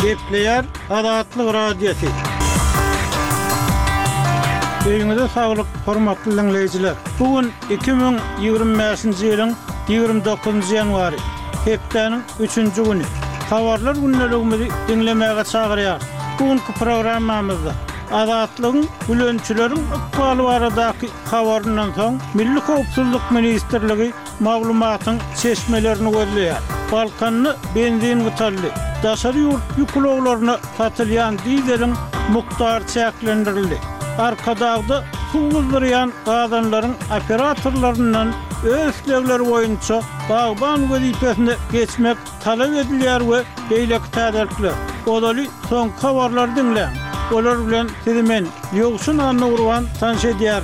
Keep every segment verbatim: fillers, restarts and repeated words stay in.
Gepleyer Adatlyk radiosu. Öýüňize saglyk, hormatly dinleýijiler. Bugün iki bin ýygrimi beşinji ýylyň ýygrimi dokuzunjy ýanwary, hepdeniň üçünji güni. Habarlar günneligimizi dinlemäge çagyrýar. Bugünkü programmamyzda Adatlygyň bilençileriň ykbaly baradaky habaryndan soň Milli Howpsuzlyk Ministrligi maglumatyň çeşmelerini gözleýär. Balkanny benzin gytarly, daşary ýurt ýüklewlerini satylýan diýlerin mukdary çäklendirildi. Arkadagda suwuzlaryň gadanlaryň operatorlaryndan öz islegleri boýunça bagban wezipesine geçmek talap edilýär we beýleki täderlikler. Olaly soň habarlar dinleň. Olar bilen sizi men ýogşun anna urwan tanış edýär.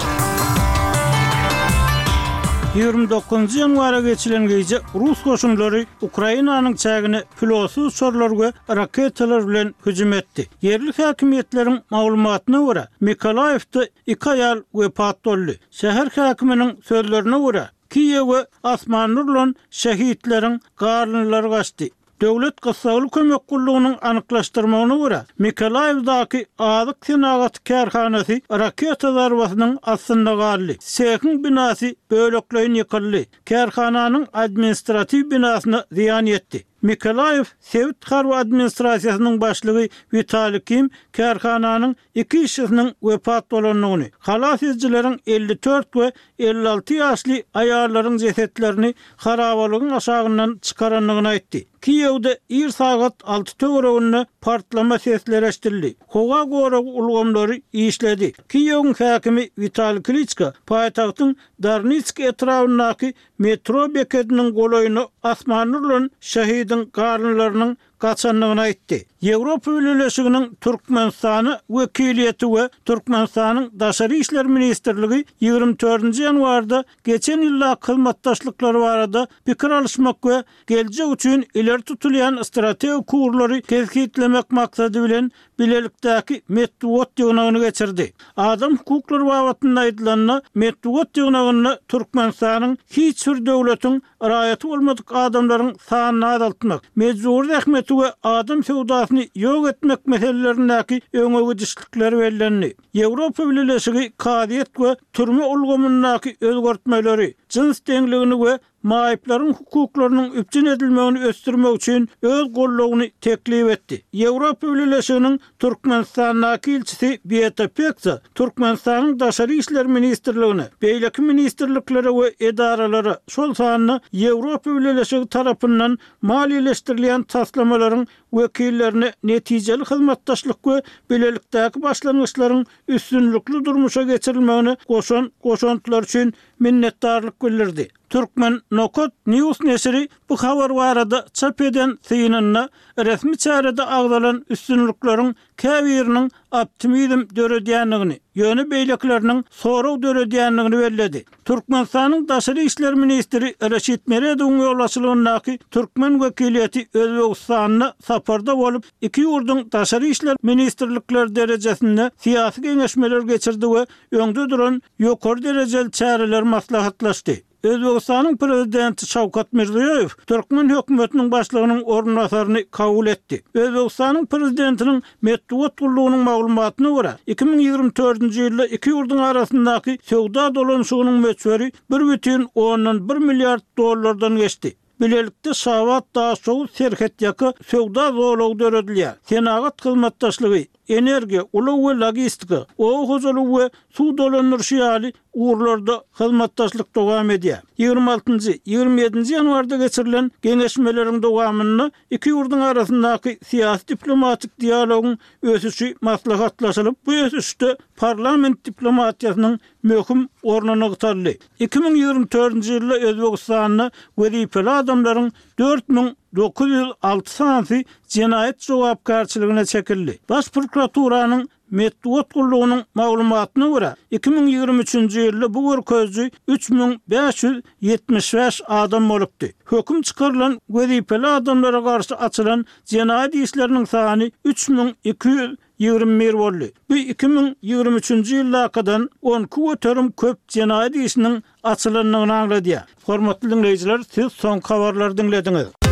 ýygrimi dokuzunjy ýanwara geçilen gece Rus goşunlary Ukrainanyň çägine pilotsuz uçurlar we raketalar bilen hüjüm etdi. Yerli häkimetleriň maglumatyna görä, Mikolaýewde iki aýal wepat boldy. Şäher häkiminiň sözlerine görä, Kiýew we Osmanlılan şehitleriň garlynlary gaçdy. Döwlet Gassaglyk kömek gullugynyň anyklaşdyrmagyna görä, Mikolaýewdaky azyk senagat kärhanasy raketa zarbasynyň astynda galdy. Sekin binasy bölekleýin ýykyldy. Kärhananyň administrativ binasyna ziýan ýetdi. Mikolaýew Sowet harby administrasiýasynyň başlygy Vitali Kim kärhananyň iki işçisiniň wepat bolanyny, halas edijileriň elli dört we elli alty ýaşly aýallaryň jesetlerini harabalygyň aşagyndan çykaranlygyny aýtdy. Kiýewde ir sagat alty töwereginde partlama sesleri eşdildi. Hoga göre ulgamlary işledi. Kiýewiň häkimi Vitali Klitschko paýtagtyň Darnitsk etrafyndaky metro beketiniň golaýyny Osmanlyň şehidin garlynlarynyň gaçanlygyny aýtdy. Ýewropa Birleşiginiň Türkmenistany wekiliýeti we Türkmenistanyň Daşary işler ministrligi ýygrimi dördünji ýanwarda geçen ýylla hyzmatdaşlyklary barada pikir alışmak we geljek üçin ileri tutulýan strategik kurlary tezkitlemek maksady bilen bilelikdäki Medwot ýygnagyny geçirdi. Adam hukuklary babatynda aýdylanyna Medwot ýygnagyny Türkmenistanyň hiç bir döwletiň raýaty bolmadyk adamlaryň sanyny azaltmak, mejburi rahmeti we adam sewdasyny ýok etmek meselelerindäki öňe gidişlikleri bellenli. Ýewropa Birleşigi kadiýet we türme ulgamyndaky özgertmeleri, jins deňligini we maýyplaryň hukuklarynyň üpçün edilmegini ösdürmek üçin öz gollugyny teklip etdi. Ýewropa Birleşiginiň Türkmenistanyň ilçisi Bieta Peksa, Türkmenistanyň Daşary işler ministrligine, beýleki ministrliklere we edaralara şol sanyny Ýewropa Birleşigi tarapyndan maliýeleşdirilýän taslamalaryň wekillerine netijeli hyzmatdaşlyk we bilelikdäki başlangyçlaryň üstünlükli durmuşa geçirilmegini goşan goşantylar üçin minnetdarlyk bildirdi. Türkmen Nokot News nesiri bu habar barada çap eden synyna resmi çärede agdalan üstünlükleriň käbiriniň optimizm döredýänligini, ýöne beýlekleriniň soraw döredýänligini belledi. Türkmenistanyň Daşary işler ministri Reşit Meredowyň ýolbaşçylygyndaky Türkmen wekiliýeti Özbegistanyna saparda bolup, iki ýurdun Daşary işler ministrlikleri derejesinde syýasy geňeşmeler geçirdi we öňde duran ýokary derejeli çäreler maslahatlaşdy. Özbegistanyň prezidenti Şawkat Mirziýoýew Türkmen hökümetiniň başlygynyň ornundasaryny kabul etdi. Özbegistanyň prezidentiniň Medwot gullugynyň maglumatyna görä, iki bin ýygrimi dördünji ýylda iki ýurdun arasyndaky sowda dolanşygynyň möçberi bir бүтүн ondan bir milliard dollardan geçdi. Bilelikde Şawat Daşow serhet ýaky sowda zolagy döredilýär. Senagat hyzmatdaşlygy, energiýa, uly we logistika, ow hojalyk we suw dolanýyşy ýaly uğurlarda hyzmatdaşlyk dowam edýär. ýygrimi altynjy ýygrimi ýedinji ýanwarda geçirilen geňeşmeleriň dowamyny iki ýurdun arasyndaky syýasy diplomatik dialogyň ösüşi maslahatlaşylyp, bu ösüşde parlament diplomatiýasynyň möhüm ornuny gytarly. iki bin ýygrimi dördünji ýylda Özbegistanyň wezipeli adamlaryň dört bin dokuz ýüz alty sanysy jenaýet jogapkarçylygına çekildi. Baş prokuraturasynyň Medwot gullugynyň maglumatyna görä, iki bin ýygrimi üçünji ýylda bu görkezji üç bin beş ýüz ýetmiş beş adam bolupdy. Höküm çykarylan wezipeli adamlara garşy açylan jenaýet işleriniň sany üç bin iki ýüz ýygrimi bir boldy. Bu iki bin ýygrimi üçünji ýyllakadan on köterim köp jenaýet işiniň açylanlygyny aňladýar. Hormatly dinleýijiler, siz soň habarlary dinlediňiz.